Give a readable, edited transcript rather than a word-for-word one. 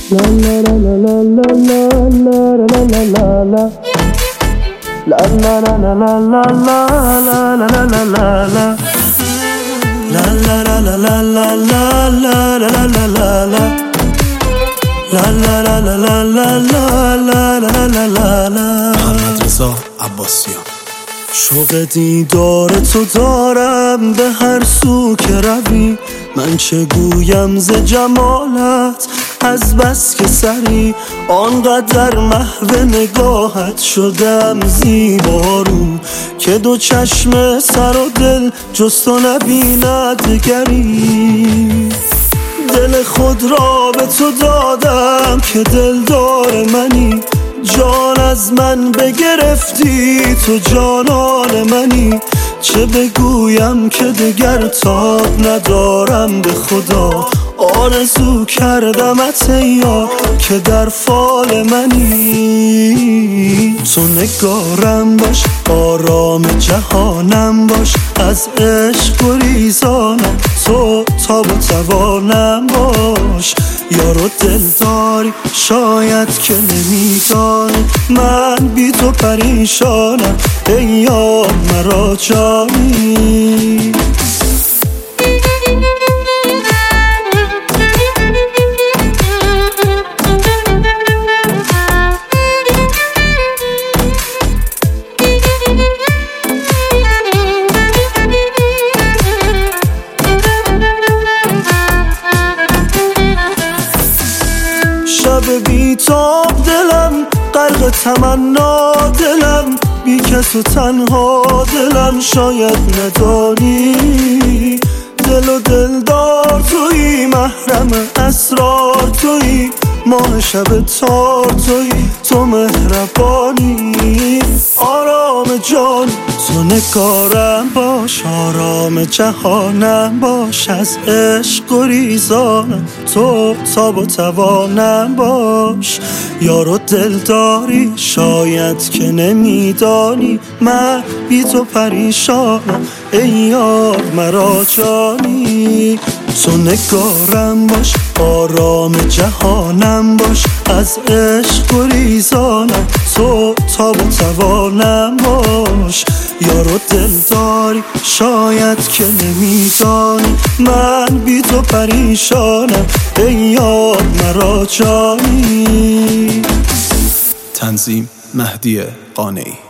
La la la la la la la la la la la la. La la la la la la la la la la la la la. La la la la la la la la la la la la la. La la la la la la la la la la la la. محمد رضا عباسیان. شوق دیدار تو دارم به هر سو که روی، من چه گویم ز جمالت از بس که سری آنقدر محو نگاهت شدم زیبارو که دو چشم سر و دل جز تو نبیند دگری. دل خود را به تو دادم که دلدار منی، جان از من بگرفتی تو جانان منی. چه بگویم که دگر تاب ندارم به خدا، آرزو کردمت ای یار که در فال منی. تو نگارم باش، آرام جهانم باش، از عشق گریزانم تو تاب و توانم باش. یارو دل داری شاید که نمیدانی، من بی تو پریشانم ای یار مرا جانی. شب بی تاب دلم غرق تمنا، دلم بی کس و تنها دلم شاید ندانی. دل و دلدار تویی، محرم اسرار تویی، ماه شب تار تویی، تو مهربانی. آرام جان تو نگارم باش، آرام جهانم باش، از عشق گریزانم تو تاب و توانم باش. یارو دل داری شاید که نمیدانی، من بی تو پریشانم ای یار مرا جانی. تو نگارم باش، آرام جهانم باش، از عشق گریزانم تو تاب و توانم باش. یارو دل داری شاید که نمیدانی، من بی تو پریشانم ای یار مرا جانی. تنظیم مهدی قانعی.